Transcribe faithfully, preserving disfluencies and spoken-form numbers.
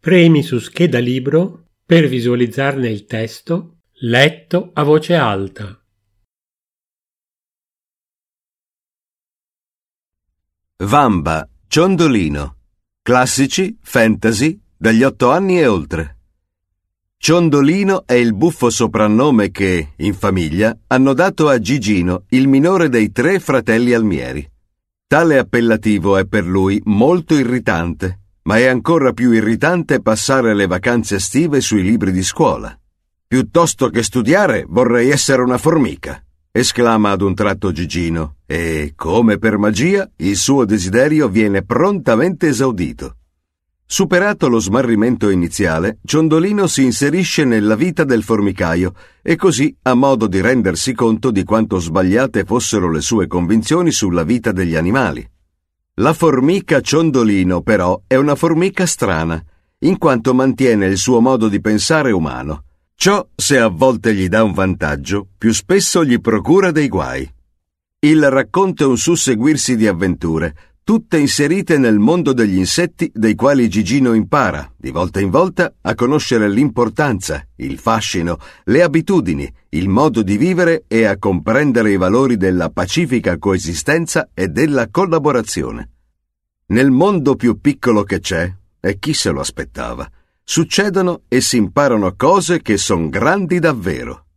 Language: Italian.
Premi su scheda libro per visualizzarne il testo letto a voce alta. Vamba, Ciondolino. Classici, fantasy, dagli otto anni e oltre. Ciondolino è il buffo soprannome che, in famiglia, hanno dato a Gigino, il minore dei tre fratelli Almieri. Tale appellativo è per lui molto irritante, ma è ancora più irritante passare le vacanze estive sui libri di scuola. «Piuttosto che studiare, vorrei essere una formica», esclama ad un tratto Gigino, e, come per magia, il suo desiderio viene prontamente esaudito. Superato lo smarrimento iniziale, Ciondolino si inserisce nella vita del formicaio e così ha modo di rendersi conto di quanto sbagliate fossero le sue convinzioni sulla vita degli animali. La formica Ciondolino, però, è una formica strana, in quanto mantiene il suo modo di pensare umano. Ciò, se a volte gli dà un vantaggio, più spesso gli procura dei guai. Il racconto è un susseguirsi di avventure, tutte inserite nel mondo degli insetti, dei quali Gigino impara, di volta in volta, a conoscere l'importanza, il fascino, le abitudini, il modo di vivere e a comprendere i valori della pacifica coesistenza e della collaborazione. Nel mondo più piccolo che c'è, e chi se lo aspettava, succedono e si imparano cose che son grandi davvero.